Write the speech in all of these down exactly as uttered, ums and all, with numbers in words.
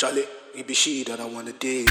Charlie, it be she that I wanna date.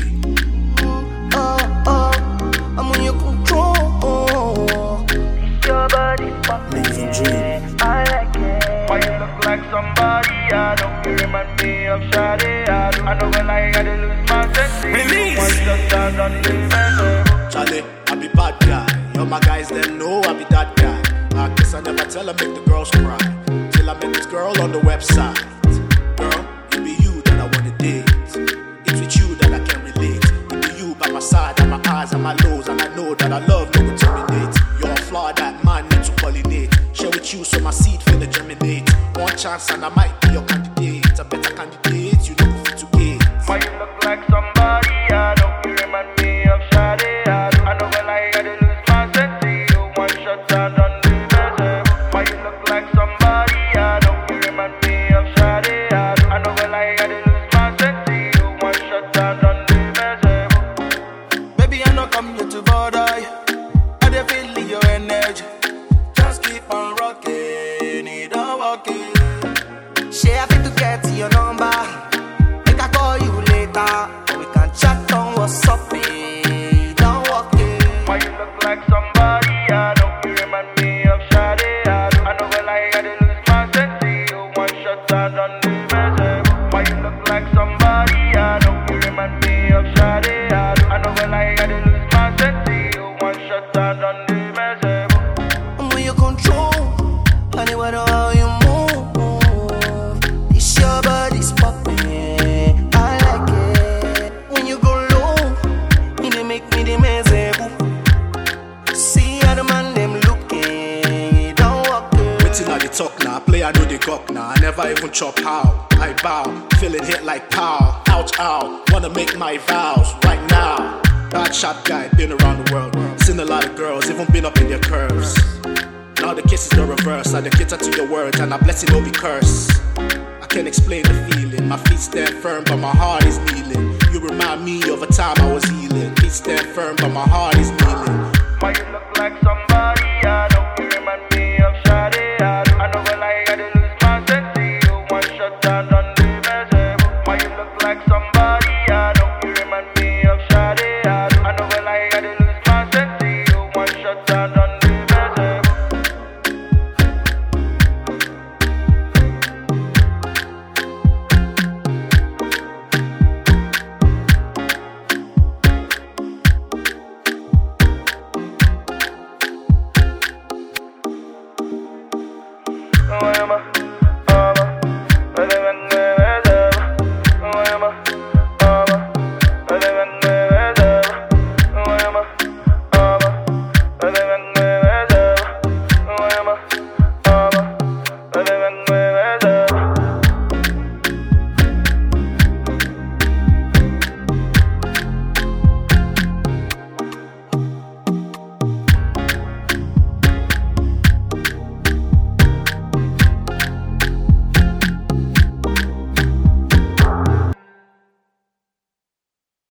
Oh, oh, I'm on your control. Your body poppin', I like it. Why you look like somebody I know? You remind me of Shadi. I don't, I know when I gotta lose my sense. Release. Once the stars on the event. Charlie, I be bad guy. All my guys them know I be that guy. I guess I never tell her make the girls cry. Till I met this girl on the website. Girl, it be you that I wanna date. It's with you that I can relate. It be you by my side, and my highs and my lows, and I know that I love no will terminate. You're a flower that man need to pollinate. Share with you so my seed finna germinate. One chance and I might be your candidate. A better candidate, you know fit to get. Why you look like somebody I know? You remind me of Shadi. I don't, I know when I gotta lose my sense. You one shot down on the best. Why you look like somebody I know? You remind me of Shadi. I don't, I know when I gotta lose my sense. You one shot down on the best. Baby, I know come here to bother you. I dey feel your energy. Just keep on rocking, it don't walk it. She happy to get your number. Make I call you later. We can chat on what's up, eh? Don't walk it. Why you look like somebody I know? You remind me of Shadi. I don't, I know when I gotta lose my sense. You one shot down on the best. Why you look like somebody I know? You remind me of Shadi. I don't, I know when I gotta lose my sense. You one shot down on the best. I'm on your control. Honey, what how you move? It's your body's popping. I like it. When you go low, it dey make me the miserable. See how the man them looking. Don't walk it. Waiting at the talk now, play I know the gawk now. I never even chop how. I bow, feeling hit like pow. Ouch, ow, wanna make my vows right now. Bad shot guy, been around the world. Seen a lot of girls, even been up in their curves. Now the kiss is the reverse. I cater to your words and I bless it, no be curse. I can't explain the feeling. My feet stand firm, but my heart is kneeling. You remind me of a time I was healing. Feet stand firm, but my heart is kneeling. Why you look like somebody I know? You remind me of Shadi. I don't, I know when I gotta lose my sense. You one shot down on the best. Why you look like somebody